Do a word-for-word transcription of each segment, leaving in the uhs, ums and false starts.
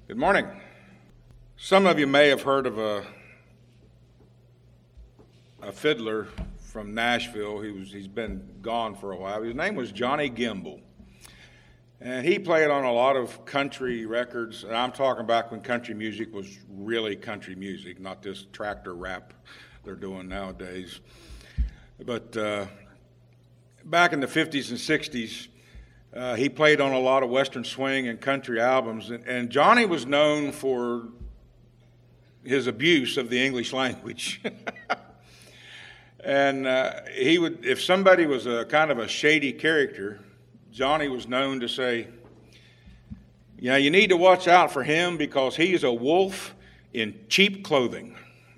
Good morning. Some of you may have heard of a a fiddler from Nashville. He was he's been gone for a while. His name was Johnny Gimble. And he played on a lot of country records. And I'm talking back when country music was really country music, not this tractor rap they're doing nowadays. But uh, back in the fifties and sixties, Uh, he played on a lot of Western swing and country albums, and, and Johnny was known for his abuse of the English language. and uh, he would, if somebody was a kind of a shady character, Johnny was known to say, "Yeah, you need to watch out for him because he is a wolf in cheap clothing."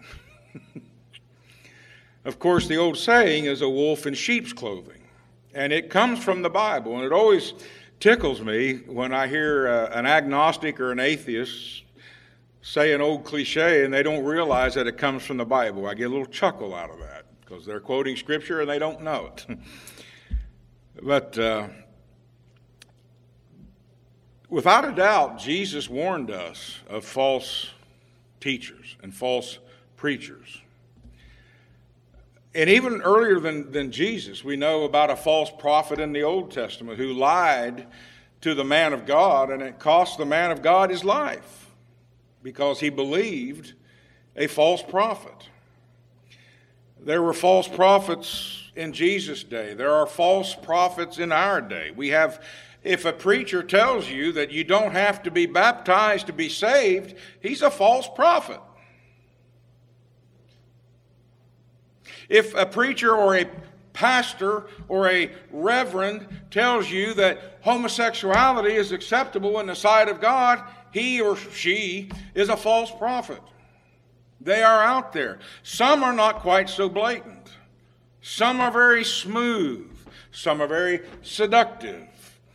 Of course, the old saying is a wolf in sheep's clothing. And it comes from the Bible, and it always tickles me when I hear uh, an agnostic or an atheist say an old cliche and they don't realize that it comes from the Bible. I get a little chuckle out of that because they're quoting Scripture and they don't know it. But uh, without a doubt, Jesus warned us of false teachers and false preachers. And even earlier than, than Jesus, we know about a false prophet in the Old Testament who lied to the man of God, and it cost the man of God his life because he believed a false prophet. There were false prophets in Jesus' day. There are false prophets in our day. We have, if a preacher tells you that you don't have to be baptized to be saved, he's a false prophet. If a preacher or a pastor or a reverend tells you that homosexuality is acceptable in the sight of God, he or she is a false prophet. They are out there. Some are not quite so blatant. Some are very smooth. Some are very seductive.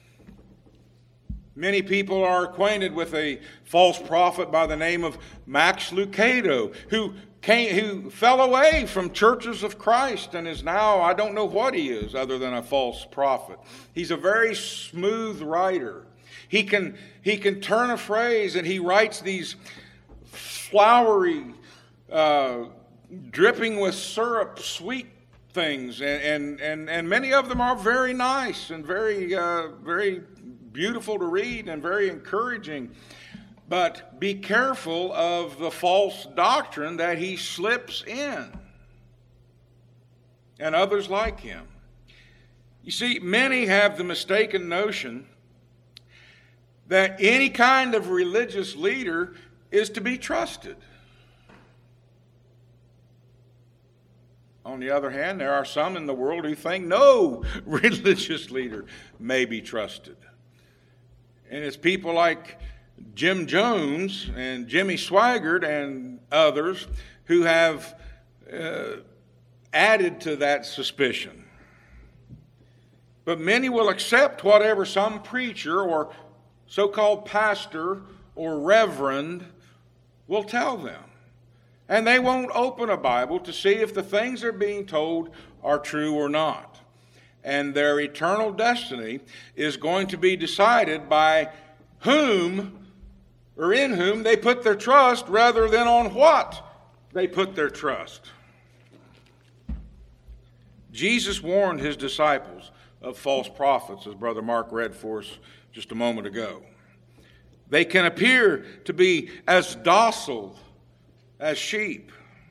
Many people are acquainted with a false prophet by the name of Max Lucado, who Came, who fell away from churches of Christ and is now, I don't know what he is other than a false prophet. He's a very smooth writer. He can, he can turn a phrase and he writes these flowery, uh, dripping with syrup, sweet things. And, and, and, and many of them are very nice and very, uh, very beautiful to read and very encouraging. But be careful of the false doctrine that he slips in, and others like him. You see, many have the mistaken notion that any kind of religious leader is to be trusted. On the other hand, there are some in the world who think no religious leader may be trusted. And it's people like Jim Jones and Jimmy Swaggart and others who have uh, added to that suspicion. But many will accept whatever some preacher or so-called pastor or reverend will tell them. And they won't open a Bible to see if the things they're being told are true or not. And their eternal destiny is going to be decided by whom or in whom they put their trust rather than on what they put their trust. Jesus warned his disciples of false prophets, as Brother Mark read for us just a moment ago. They can appear to be as docile as sheep,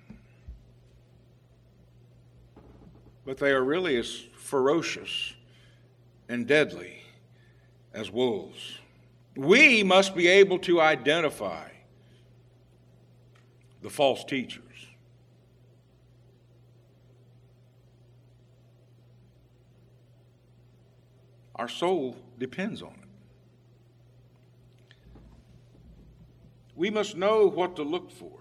but they are really as ferocious and deadly as wolves. We must be able to identify the false teachers. Our soul depends on it. We must know what to look for.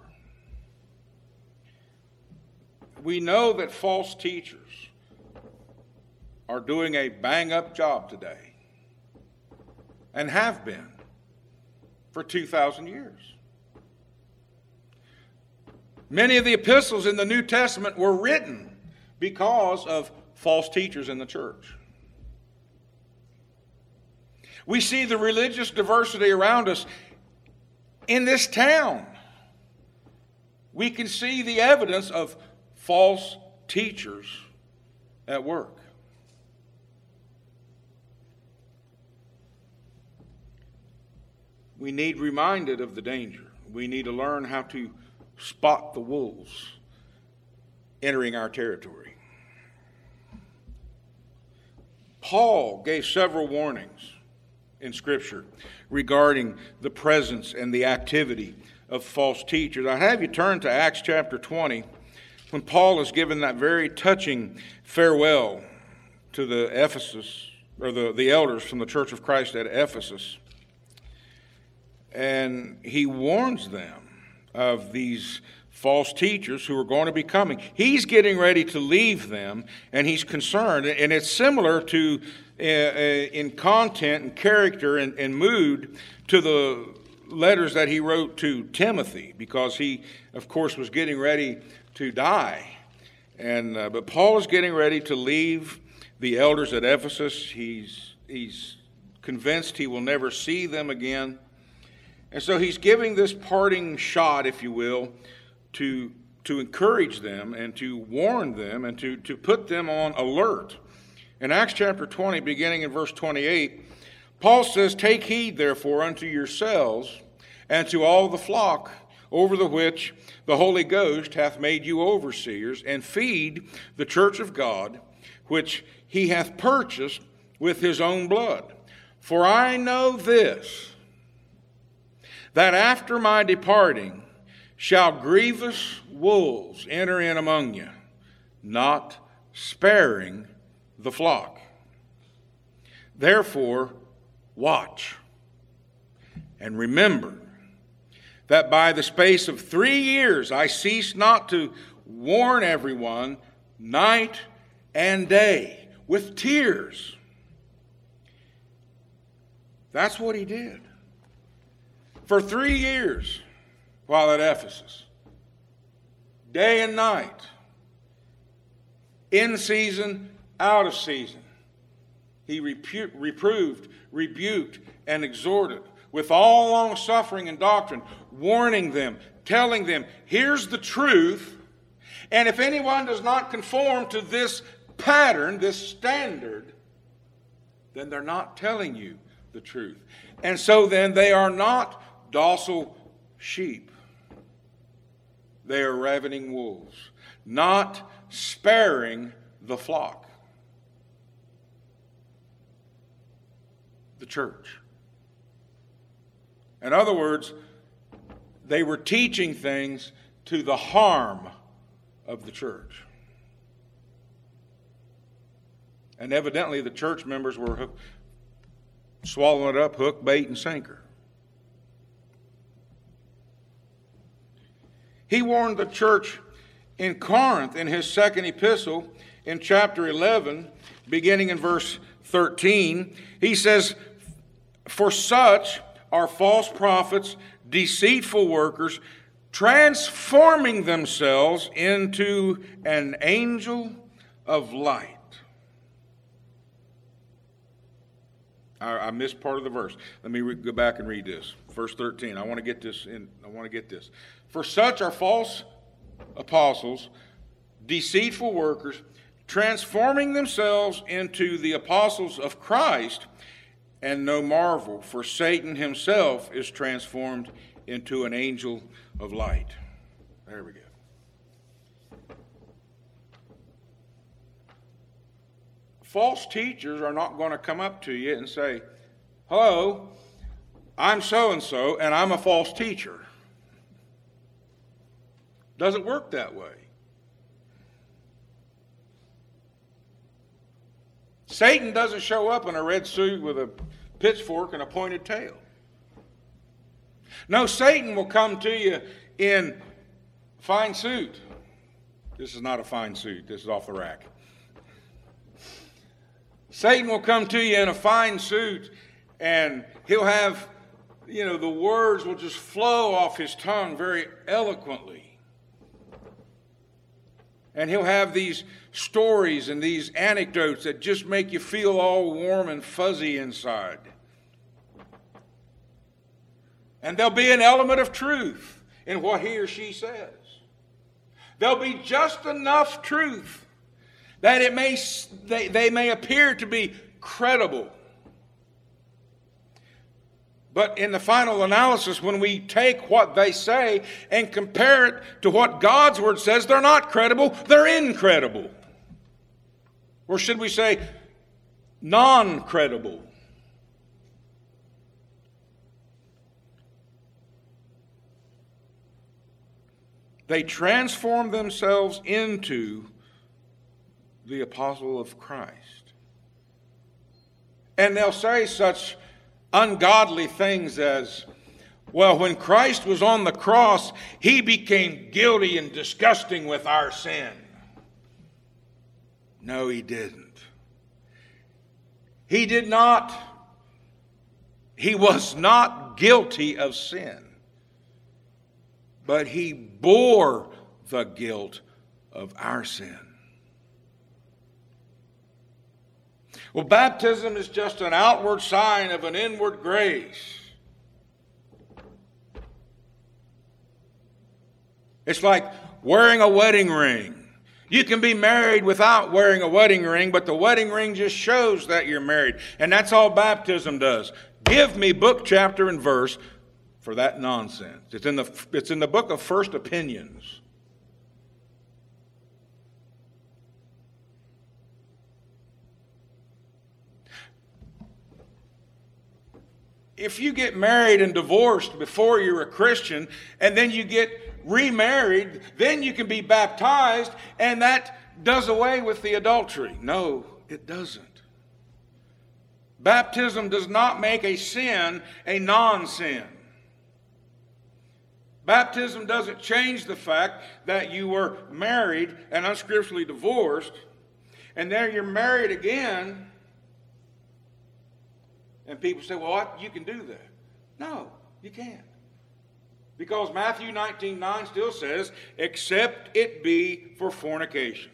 We know that false teachers are doing a bang-up job today, and have been for two thousand years. Many of the epistles in the New Testament were written because of false teachers in the church. We see the religious diversity around us In this town, we can see the evidence of false teachers at work. We need reminded of the danger. We need to learn how to spot the wolves entering our territory. Paul gave several warnings in Scripture regarding the presence and the activity of false teachers. I have you turn to Acts chapter twenty, when Paul is given that very touching farewell to the Ephesus, or the, the elders from the Church of Christ at Ephesus. And he warns them of these false teachers who are going to be coming. He's getting ready to leave them, and he's concerned. And it's similar to, uh, in content and character and, and mood, to the letters that he wrote to Timothy, because he, of course, was getting ready to die. And uh, but Paul is getting ready to leave the elders at Ephesus. He's he's convinced he will never see them again. And so he's giving this parting shot, if you will, to, to encourage them and to warn them and to, to put them on alert. In Acts chapter twenty, beginning in verse twenty-eight, Paul says, "Take heed, therefore, unto yourselves and to all the flock over the which the Holy Ghost hath made you overseers, and feed the church of God, which he hath purchased with his own blood. For I know this, that after my departing shall grievous wolves enter in among you, not sparing the flock. Therefore, watch, and remember that by the space of three years I ceased not to warn everyone night and day with tears." That's what he did. For three years while at Ephesus, day and night, in season, out of season, he repu- reproved, rebuked, and exhorted with all long suffering and doctrine, warning them, telling them, here's the truth, and if anyone does not conform to this pattern, this standard, then they're not telling you the truth. And so then they are not docile sheep. They are ravening wolves, not sparing the flock. The church. In other words, they were teaching things to the harm of the church. And evidently the church members were hook, swallowing it up hook, bait, and sinker. He warned the church in Corinth in his second epistle in chapter eleven, beginning in verse thirteen. He says, "For such are false prophets, deceitful workers, transforming themselves into an angel of light." I, I missed part of the verse. Let me re- go back and read this. Verse thirteen. I want to get this in. I want to get this. "For such are false apostles, deceitful workers, transforming themselves into the apostles of Christ, and no marvel, for Satan himself is transformed into an angel of light." There we go. False teachers are not going to come up to you and say, "Hello, I'm so-and-so, and I'm a false teacher." Doesn't work that way. Satan doesn't show up in a red suit with a pitchfork and a pointed tail. No, Satan will come to you in fine suit. This is not a fine suit. This is off the rack. Satan will come to you in a fine suit, and he'll have, you know, the words will just flow off his tongue very eloquently. And he'll have these stories and these anecdotes that just make you feel all warm and fuzzy inside. And there'll be an element of truth in what he or she says. There'll be just enough truth that it may they, they may appear to be credible. But in the final analysis, when we take what they say and compare it to what God's Word says, they're not credible, they're incredible. Or should we say, non-credible. They transform themselves into the apostle of Christ. And they'll say such ungodly things as, well, when Christ was on the cross, he became guilty and disgusting with our sin. No, he didn't. He did not. He was not guilty of sin. But he bore the guilt of our sin. Well, baptism is just an outward sign of an inward grace. It's like wearing a wedding ring. You can be married without wearing a wedding ring, but the wedding ring just shows that you're married. And that's all baptism does. Give me book, chapter, and verse for that nonsense. It's in the, it's in the book of First Opinions. If you get married and divorced before you're a Christian, and then you get remarried, then you can be baptized, and that does away with the adultery. No, it doesn't. Baptism does not make a sin a non-sin. Baptism doesn't change the fact that you were married and unscripturally divorced, and then you're married again, and people say, well, what? You can do that. No, you can't. Because Matthew nineteen nine still says, except it be for fornication.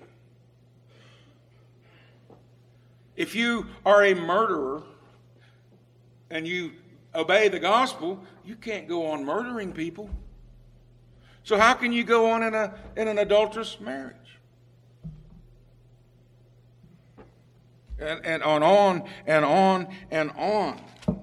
If you are a murderer and you obey the gospel, you can't go on murdering people. So how can you go on in a in an adulterous marriage? And, and on, on and on and on.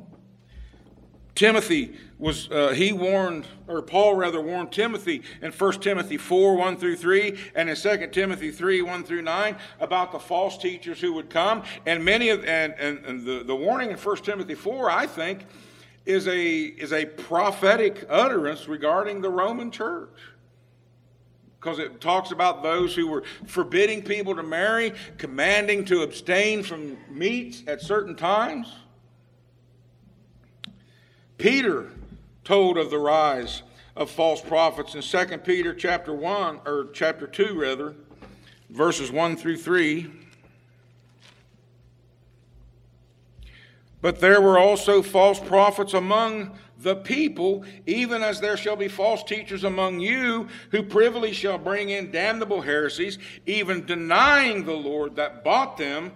Timothy was, uh, he warned, or Paul rather warned Timothy in First Timothy four, one through three, and in Second Timothy three, one through nine, about the false teachers who would come. And many of, and, and, and the, the warning in First Timothy four, I think, is a, is a prophetic utterance regarding the Roman church. Because it talks about those who were forbidding people to marry, commanding to abstain from meats at certain times. Peter told of the rise of false prophets in Second Peter chapter one, or chapter two rather, verses one through three. But there were also false prophets among the people, even as there shall be false teachers among you, who privily shall bring in damnable heresies, even denying the Lord that bought them,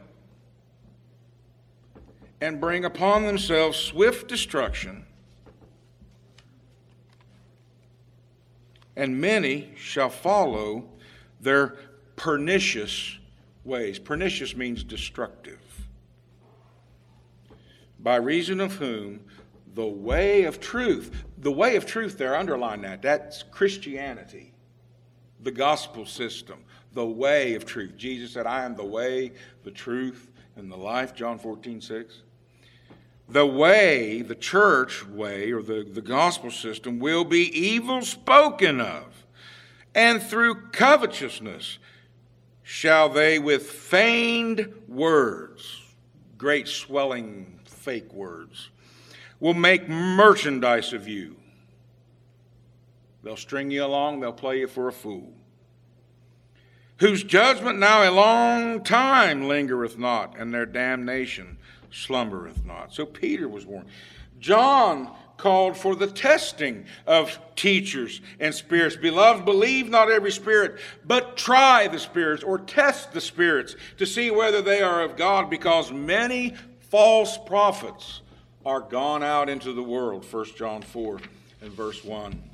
and bring upon themselves swift destruction. And many shall follow their pernicious ways. Pernicious means destructive. By reason of whom the way of truth, the way of truth there, underline that, that's Christianity, the gospel system, the way of truth. Jesus said, I am the way, the truth, and the life, John fourteen six. The way, the church way, or the, the gospel system, will be evil spoken of, and through covetousness shall they with feigned words, great swelling fake words, will make merchandise of you. They'll string you along, they'll play you for a fool. Whose judgment now a long time lingereth not, and their damnation slumbereth not. So Peter was warned. John called for the testing of teachers and spirits. Beloved, believe not every spirit, but try the spirits, or test the spirits, to see whether they are of God, because many false prophets are gone out into the world, First John four and verse one.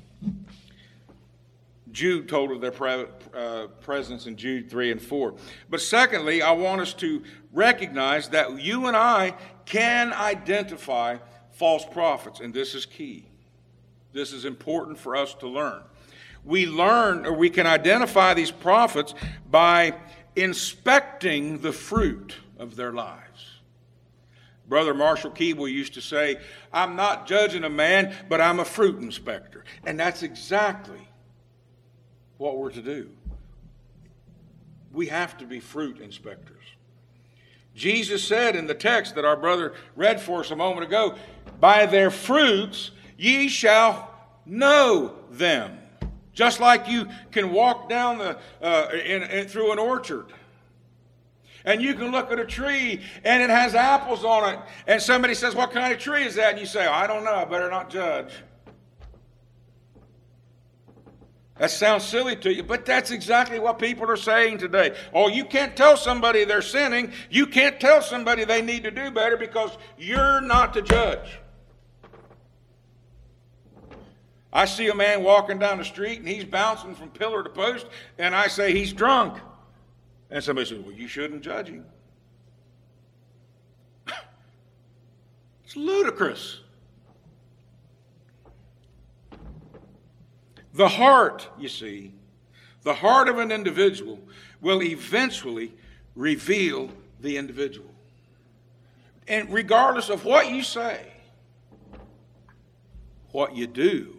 Jude told of their pre- uh, presence in Jude three and four. But secondly, I want us to recognize that you and I can identify false prophets, and this is key. This is important for us to learn. We learn, or we can identify these prophets by inspecting the fruit of their lives. Brother Marshall Keeble used to say, I'm not judging a man, but I'm a fruit inspector. And that's exactly what we're to do. We have to be fruit inspectors. Jesus said in the text that our brother read for us a moment ago, by their fruits ye shall know them. Just like you can walk down the uh, in, in, through an orchard, and you can look at a tree and it has apples on it, and somebody says, what kind of tree is that? And you say, I don't know, I better not judge. That sounds silly to you, but that's exactly what people are saying today. Oh, you can't tell somebody they're sinning. You can't tell somebody they need to do better because you're not to judge. I see a man walking down the street and he's bouncing from pillar to post, and I say he's drunk. And somebody says, well, you shouldn't judge him. It's ludicrous. The heart, you see, the heart of an individual will eventually reveal the individual. And regardless of what you say, what you do,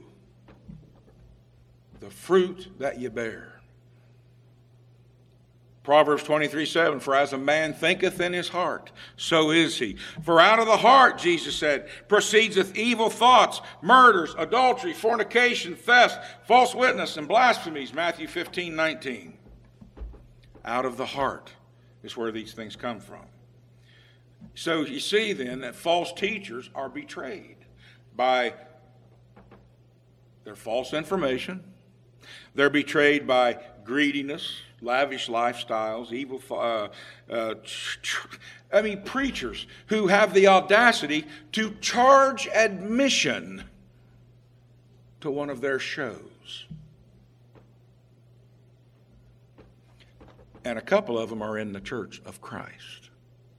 the fruit that you bear. Proverbs twenty-three seven, for as a man thinketh in his heart, so is he. For out of the heart, Jesus said, proceedeth evil thoughts, murders, adultery, fornication, theft, false witness, and blasphemies. Matthew fifteen nineteen. Out of the heart is where these things come from. So you see then that false teachers are betrayed by their false information. They're betrayed by greediness, lavish lifestyles, evil, uh, uh, I mean, preachers who have the audacity to charge admission to one of their shows. And a couple of them are in the Church of Christ.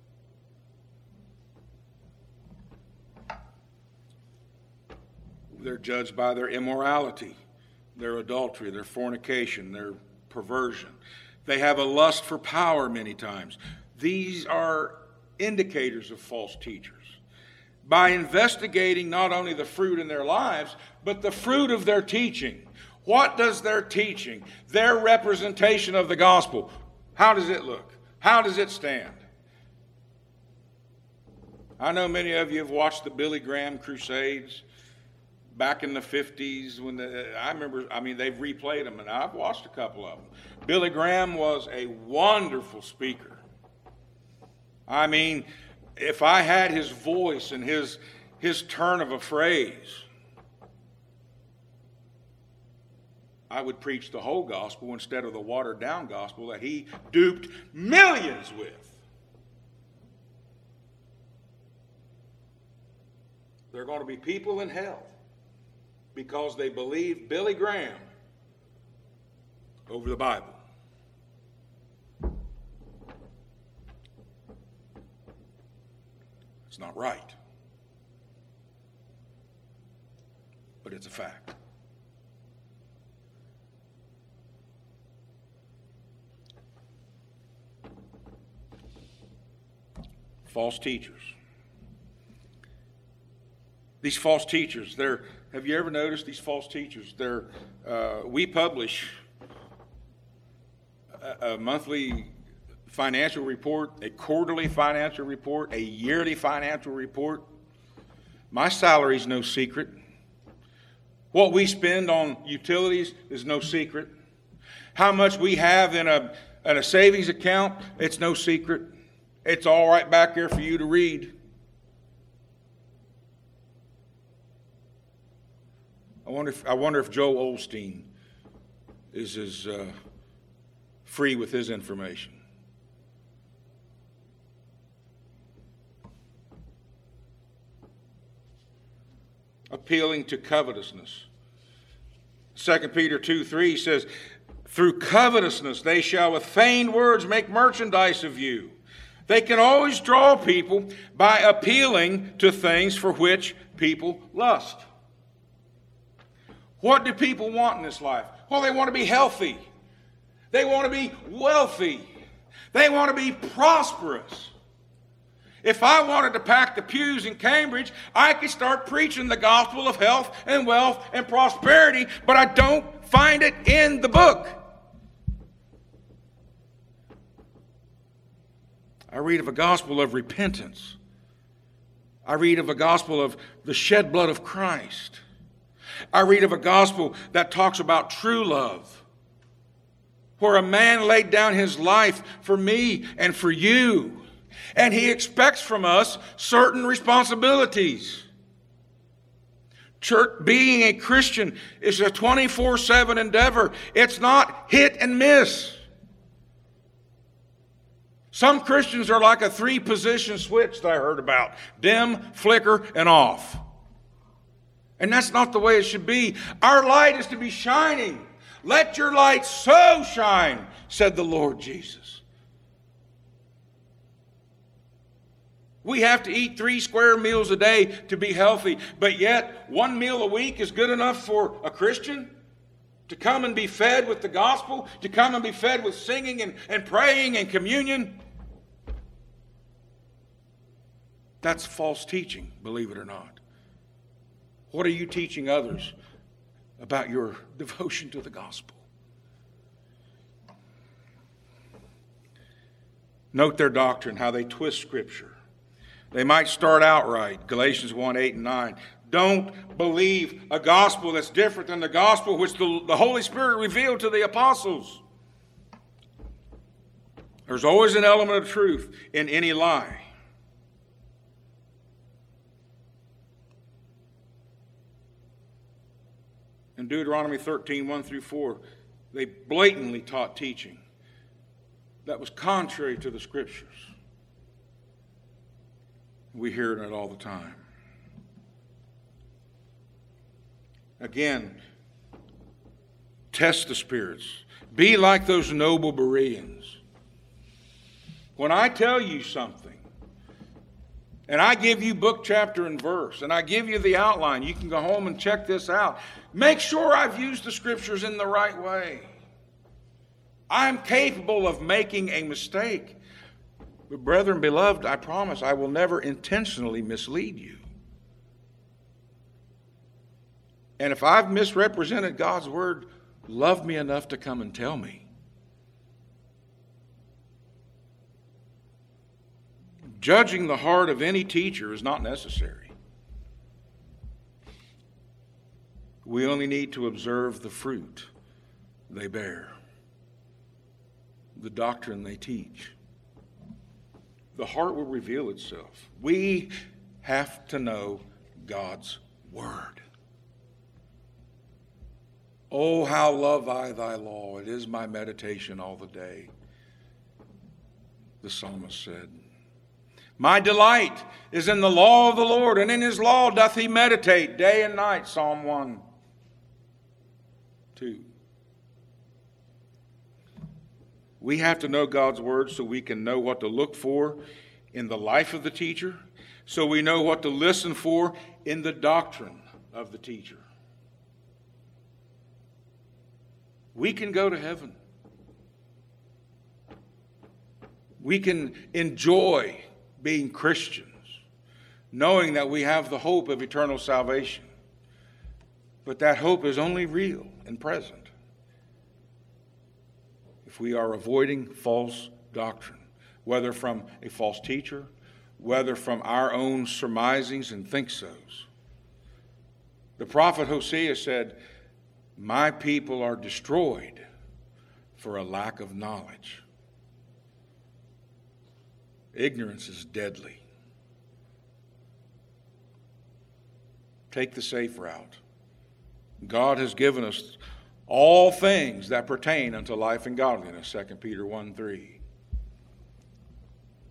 They're judged by their immorality, their adultery, their fornication, their perversion. They have a lust for power many times. These are indicators of false teachers. By investigating not only the fruit in their lives, but the fruit of their teaching. What does their teaching, their representation of the gospel, how does it look? How does it stand? I know many of you have watched the Billy Graham Crusades back in the fifties. When the, I remember, I mean, they've replayed them, and I've watched a couple of them. Billy Graham was a wonderful speaker. I mean, if I had his voice and his, his turn of a phrase, I would preach the whole gospel instead of the watered-down gospel that he duped millions with. There are going to be people in hell because they believe Billy Graham over the Bible. It's not right, but it's a fact. False teachers. These false teachers, they're, have you ever noticed these false teachers? They're, uh, we publish a, a monthly financial report, a quarterly financial report, a yearly financial report. My salary is no secret. What we spend on utilities is no secret. How much we have in a, in a savings account, it's no secret. It's all right back there for you to read. I wonder if, I wonder if Joel Osteen is as uh, free with his information. appealing to covetousness. Second Peter two three says, through covetousness they shall with feigned words make merchandise of you. They can always draw people by appealing to things for which people lust. What do people want in this life? Well, they want to be healthy. They want to be wealthy. They want to be prosperous. If I wanted to pack the pews in Cambridge, I could start preaching the gospel of health and wealth and prosperity, but I don't find it in the book. I read of a gospel of repentance. I read of a gospel of the shed blood of Christ. I read of a gospel that talks about true love, where a man laid down his life for me and for you. And he expects from us certain responsibilities. Church, being a Christian is a twenty-four seven endeavor. It's not hit and miss. Some Christians are like a three-position switch that I heard about. Dim, flicker, and off. And that's not the way it should be. Our light is to be shining. Let your light so shine, said the Lord Jesus. We have to eat three square meals a day to be healthy, but yet one meal a week is good enough for a Christian to come and be fed with the gospel, to come and be fed with singing and, and praying and communion. That's false teaching, believe it or not. What are you teaching others about your devotion to the gospel? Note their doctrine, how they twist Scripture. They might start out right, Galatians one, eight, and nine. Don't believe a gospel that's different than the gospel which the, the Holy Spirit revealed to the apostles. There's always an element of truth in any lie. In Deuteronomy thirteen, one through four, they blatantly taught teaching that was contrary to the Scriptures. We hear it all the time. Again, test the spirits. Be like those noble Bereans. When I tell you something, and I give you book, chapter, and verse, and I give you the outline, you can go home and check this out. Make sure I've used the Scriptures in the right way. I'm capable of making a mistake. But brethren, beloved, I promise I will never intentionally mislead you. And if I've misrepresented God's word, love me enough to come and tell me. Judging the heart of any teacher is not necessary. We only need to observe the fruit they bear, the doctrine they teach. The heart will reveal itself. We have to know God's word. Oh, how love I thy law. It is my meditation all the day, the psalmist said. My delight is in the law of the Lord, and in his law doth he meditate day and night. Psalm one, two. We have to know God's word so we can know what to look for in the life of the teacher, so we know what to listen for in the doctrine of the teacher. We can go to heaven. We can enjoy being Christians, knowing that we have the hope of eternal salvation. But that hope is only real and present if we are avoiding false doctrine, whether from a false teacher, whether from our own surmisings and think-sos. The prophet Hosea said, my people are destroyed for a lack of knowledge. Ignorance is deadly. Take the safe route. God has given us all things that pertain unto life and godliness, Second Peter one, three.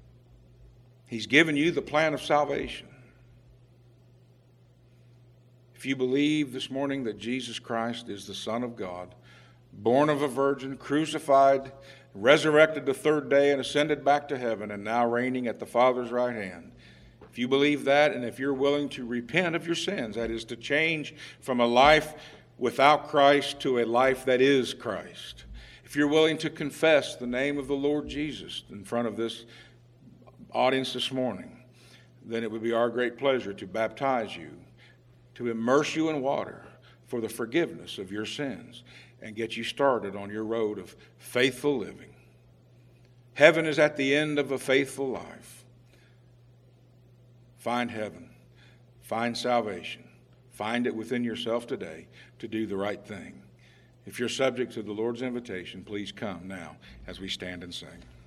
He's given you the plan of salvation. If you believe this morning that Jesus Christ is the Son of God, born of a virgin, crucified, resurrected the third day, and ascended back to heaven, and now reigning at the Father's right hand, if you believe that, and if you're willing to repent of your sins, that is to change from a life without Christ to a life that is Christ, if you're willing to confess the name of the Lord Jesus in front of this audience this morning, then it would be our great pleasure to baptize you, to immerse you in water for the forgiveness of your sins, and get you started on your road of faithful living. Heaven is at the end of a faithful life. Find heaven. Find salvation. Find it within yourself today to do the right thing. If you're subject to the Lord's invitation, please come now as we stand and sing.